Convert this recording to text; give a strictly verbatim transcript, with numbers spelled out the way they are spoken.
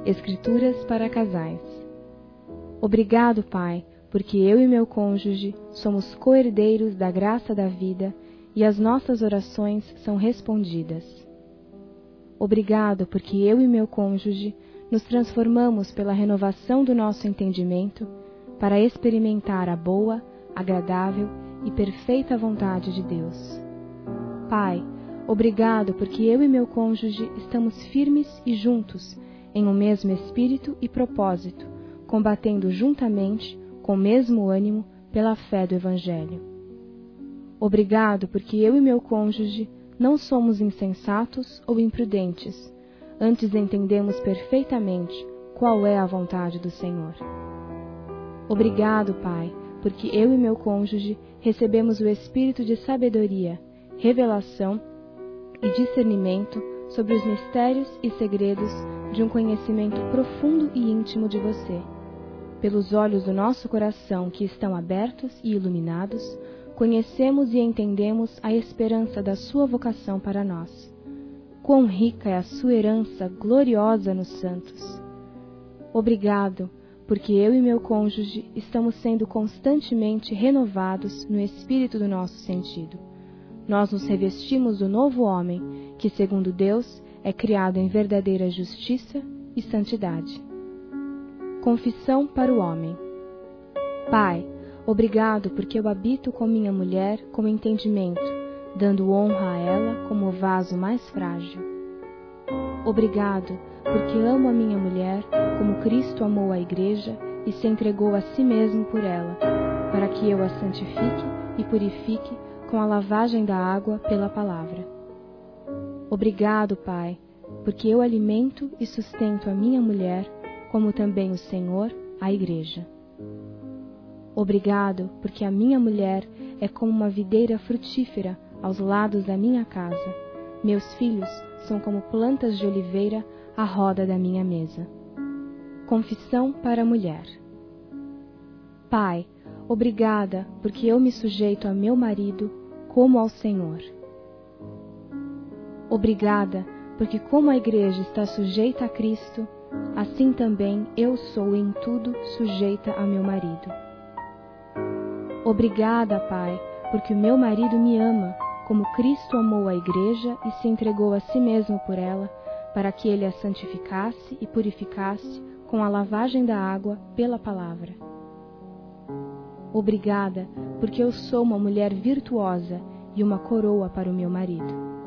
Escrituras para Casais. Obrigado, Pai, porque eu e meu cônjuge somos co-herdeiros da graça da vida e as nossas orações são respondidas. Obrigado, porque eu e meu cônjuge nos transformamos pela renovação do nosso entendimento para experimentar a boa, agradável e perfeita vontade de Deus. Pai, obrigado, porque eu e meu cônjuge estamos firmes e juntos em um mesmo espírito e propósito, combatendo juntamente, com o mesmo ânimo, pela fé do Evangelho. Obrigado, porque eu e meu cônjuge não somos insensatos ou imprudentes, antes entendemos perfeitamente qual é a vontade do Senhor. Obrigado, Pai, porque eu e meu cônjuge recebemos o espírito de sabedoria, revelação e discernimento sobre os mistérios e segredos de um conhecimento profundo e íntimo de você. Pelos olhos do nosso coração que estão abertos e iluminados, conhecemos e entendemos a esperança da sua vocação para nós. Quão rica é a sua herança gloriosa nos santos! Obrigado, porque eu e meu cônjuge estamos sendo constantemente renovados no espírito do nosso sentido. Nós nos revestimos do novo homem, que, segundo Deus, é criado em verdadeira justiça e santidade. Confissão para o homem. Pai, obrigado porque eu habito com minha mulher com entendimento, dando honra a ela como o vaso mais frágil. Obrigado porque amo a minha mulher como Cristo amou a igreja e se entregou a si mesmo por ela, para que eu a santifique e purifique com a lavagem da água pela palavra. Obrigado, Pai, porque eu alimento e sustento a minha mulher, como também o Senhor, a igreja. Obrigado, porque a minha mulher é como uma videira frutífera aos lados da minha casa. Meus filhos são como plantas de oliveira à roda da minha mesa. Confissão para a mulher. Pai, obrigada, porque eu me sujeito a meu marido como ao Senhor. Obrigada, porque como a igreja está sujeita a Cristo, assim também eu sou em tudo sujeita a meu marido. Obrigada, Pai, porque o meu marido me ama, como Cristo amou a igreja e se entregou a si mesmo por ela, para que ele a santificasse e purificasse com a lavagem da água pela palavra. Obrigada, porque eu sou uma mulher virtuosa e uma coroa para o meu marido.